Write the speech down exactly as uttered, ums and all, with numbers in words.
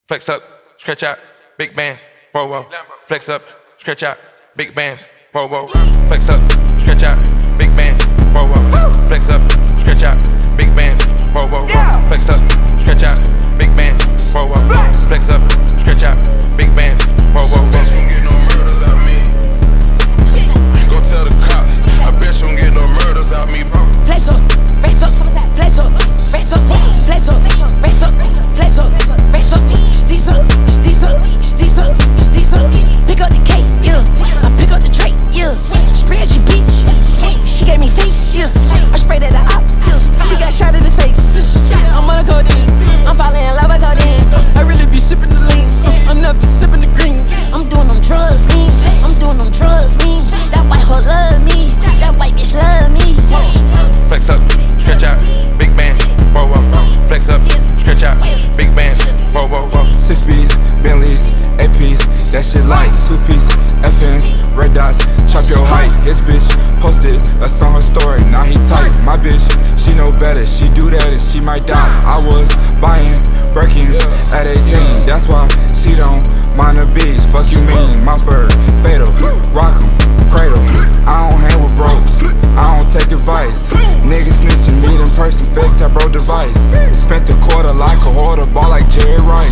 Flex up, stretch out, big bands, whoa, whoa. Flex up, stretch out, big bands, whoa, whoa. Flex up, stretch out, big bands, whoa, whoa. Flex up, stretch out, big bands, whoa, whoa. Flex up, stretch out, big bands, whoa, whoa. Flex up, stretch out, big bands, whoa, whoa. Bet you don't get no murders out me. Go tell the cops. I bet you don't get no murders out me. Flex up, flex up, flex up, flex up, flex up, flex up, flex up, flex up, flex up, steez up, steez up, steez up, steez up. Pick up the cake, yeah. I pick up the Drake, yeah. Spread your bitch, she gave me face, yeah. I sprayed at the op, yeah. She got shot in the face. I'm on a codeine, I'm falling in love with codeine. I really be sipping the lean, I'm never sipping the green. I'm doing them drugs, me. I'm doing them drugs, me. That white hoe love me, that white bitch love me. Flex up, stretch out, big bands, whoa, whoa. Flex up, stretch out, big bands, whoa, whoa, whoa. Six B's, Bentleys, A P's, that shit like two piece, F N's, red dots, chop your height. His bitch posted us on her story, now he tight. My bitch, she know better, she do that and she might die. I was buying Birkins at eighteen, that's why she don't mind the bees. Fuck you mean, my bird, fatal, rock 'em, cradle. I don't hang with bros, I don't take advice. Niggas snitching, meet in person, FaceTime bro device. Spent a quarter like a hoarder, ball like Jerry Rice.